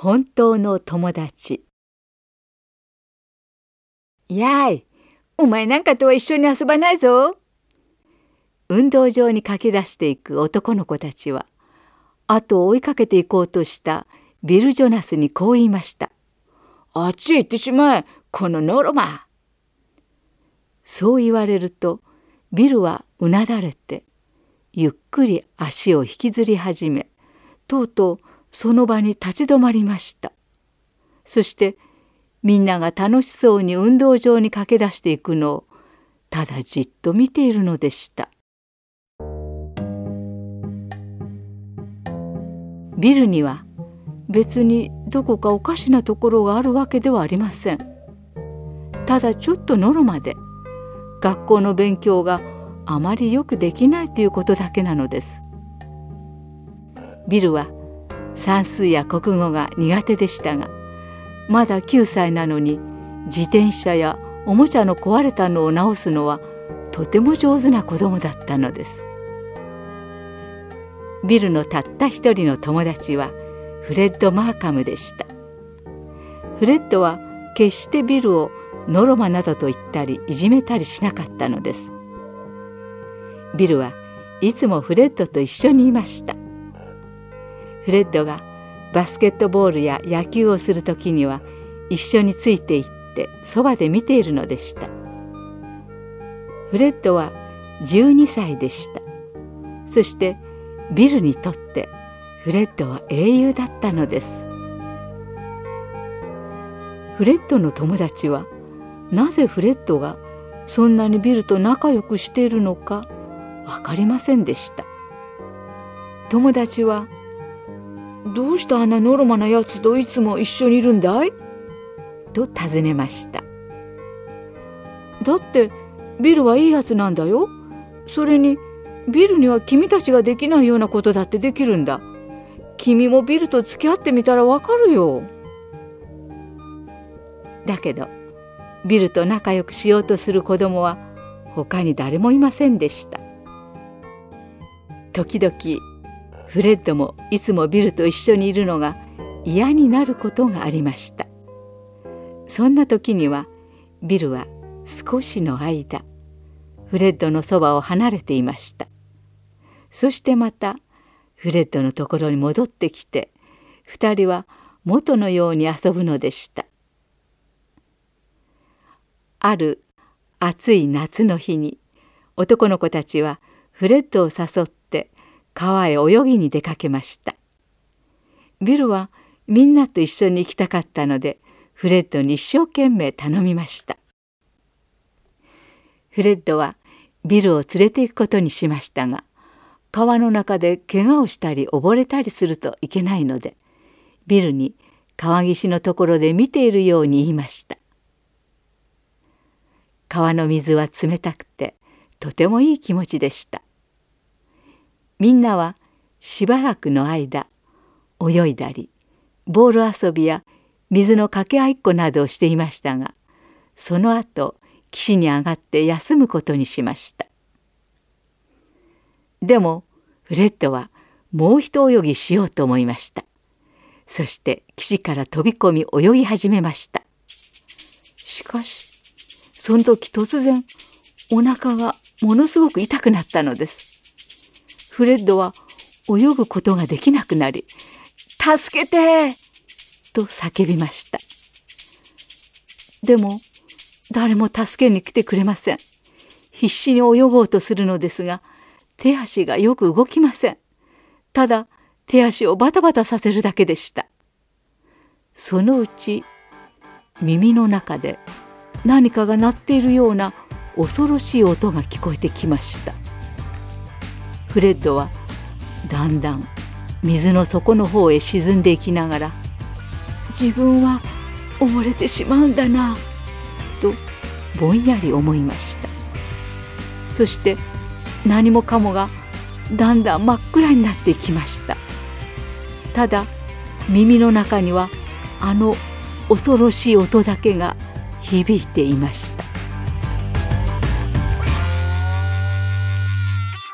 本当の友達。やい、お前なんかとは一緒に遊ばないぞ。運動場に駆け出していく男の子たちは、後を追いかけていこうとしたビル・ジョナスにこう言いました。あっちへ行ってしまえ、このノロマ。そう言われると、ビルはうなだれて、ゆっくり足を引きずり始め、とうとうその場に立ち止まりました。そしてみんなが楽しそうに運動場に駆け出していくのをただじっと見ているのでした。ビルには別にどこかおかしなところがあるわけではありません。ただちょっとのろまで学校の勉強があまりよくできないということだけなのです。ビルは算数や国語が苦手でしたが、まだ9歳なのに自転車やおもちゃの壊れたのを直すのはとても上手な子供だったのです。ビルのたった一人の友達はフレッド・マーカムでした。フレッドは決してビルをノロマなどと言ったりいじめたりしなかったのです。ビルはいつもフレッドと一緒にいました。フレッドがバスケットボールや野球をするときには一緒についていってそばで見ているのでした。フレッドは12歳でした。そしてビルにとってフレッドは英雄だったのです。フレッドの友達はなぜフレッドがそんなにビルと仲良くしているのか分かりませんでした。友達はどうしてあんなノロマなやつといつも一緒にいるんだいと尋ねました。だってビルはいいやつなんだよ。それにビルには君たちができないようなことだってできるんだ。君もビルと付き合ってみたらわかるよ。だけどビルと仲良くしようとする子供は他に誰もいませんでした。時々フレッドもいつもビルと一緒にいるのが嫌になることがありました。そんな時にはビルは少しの間フレッドのそばを離れていました。そしてまたフレッドのところに戻ってきて2人は元のように遊ぶのでした。ある暑い夏の日に男の子たちはフレッドを誘って川へ泳ぎに出かけました。ビルはみんなと一緒に行きたかったのでフレッドに一生懸命頼みました。フレッドはビルを連れて行くことにしましたが、川の中で怪我をしたり溺れたりするといけないので、ビルに川岸のところで見ているように言いました。川の水は冷たくてとてもいい気持ちでした。みんなはしばらくの間泳いだりボール遊びや水のかけ合いっこなどをしていましたが、その後岸に上がって休むことにしました。でもフレッドはもう一泳ぎしようと思いました。そして岸から飛び込み泳ぎ始めました。しかしその時突然お腹がものすごく痛くなったのです。フレッドは泳ぐことができなくなり、助けてと叫びました。でも誰も助けに来てくれません。必死に泳ごうとするのですが、手足がよく動きません。ただ手足をバタバタさせるだけでした。そのうち耳の中で何かが鳴っているような恐ろしい音が聞こえてきました。フレッドはだんだん水の底の方へ沈んでいきながら、自分は溺れてしまうんだなとぼんやり思いました。そして何もかもがだんだん真っ暗になっていきました。ただ耳の中にはあの恐ろしい音だけが響いていました。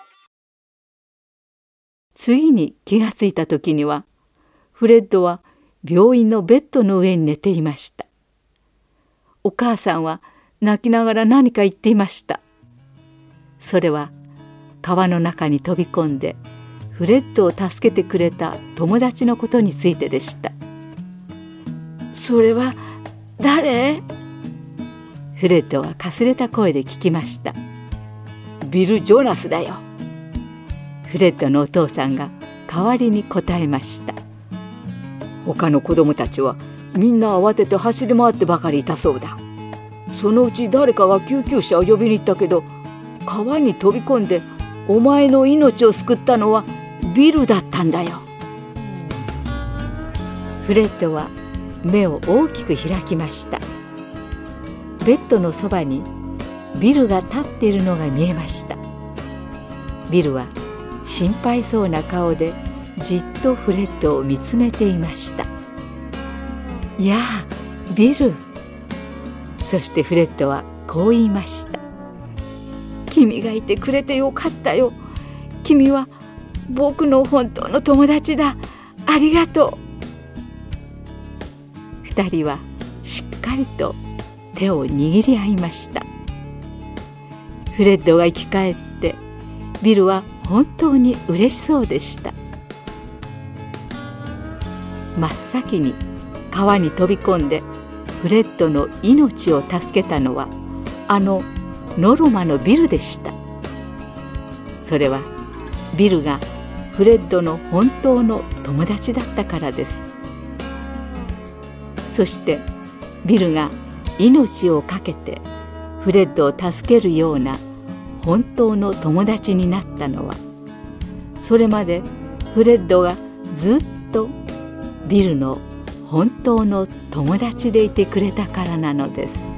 次に気がついた時にはフレッドは病院のベッドの上に寝ていました。お母さんは泣きながら何か言っていました。それは川の中に飛び込んでフレッドを助けてくれた友達のことについてでした。それは誰？フレッドはかすれた声で聞きました。ビル・ジョナスだよ。フレッドのお父さんが代わりに答えました。他の子供たちはみんな慌てて走り回ってばかりいたそうだ。そのうち誰かが救急車を呼びに行ったけど、川に飛び込んでお前の命を救ったのはビルだったんだよ。フレッドは目を大きく開きました。ベッドのそばにビルが立っているのが見えました。ビルは心配そうな顔でじっとフレッドを見つめていました。やあ、ビル。そしてフレッドはこう言いました。君がいてくれてよかったよ。君は僕の本当の友達だ。ありがとう。二人はしっかりと手を握り合いました。フレッドが生き返ってビルは本当に嬉しそうでした。真っ先に川に飛び込んでフレッドの命を助けたのはあのノルマのビルでした。それはビルがフレッドの本当の友達だったからです。そしてビルが命を懸けてフレッドを助けるような本当の友達になったのは、それまでフレッドがずっとビルの本当の友達でいてくれたからなのです。